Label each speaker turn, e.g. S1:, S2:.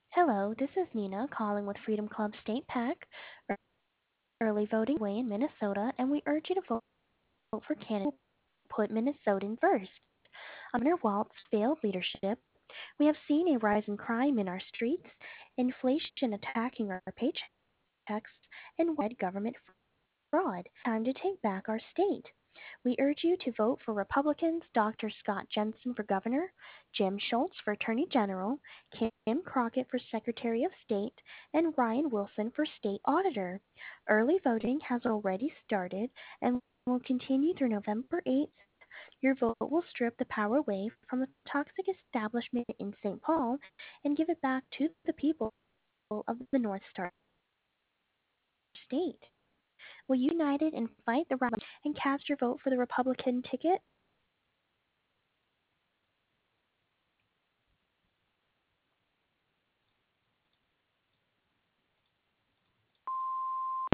S1: Hello, this is Nina calling with Freedom Club State PAC, early voting way in Minnesota, and we urge you to vote for candidates who put Minnesotans first. Under Walt's failed leadership, we have seen a rise in crime in our streets, inflation attacking our paychecks, and widespread government fraud. Time to take back our state. We urge you to vote for Republicans Dr. Scott Jensen for governor, Jim Schultz for attorney general, Kim Crockett for secretary of state, and Ryan Wilson for state auditor. Early voting has already started and will continue through November 8th. Your vote will strip the power away from the toxic establishment in St. Paul and give it back to the people of the North Star state. Will you united and fight the right and cast your vote for the Republican ticket?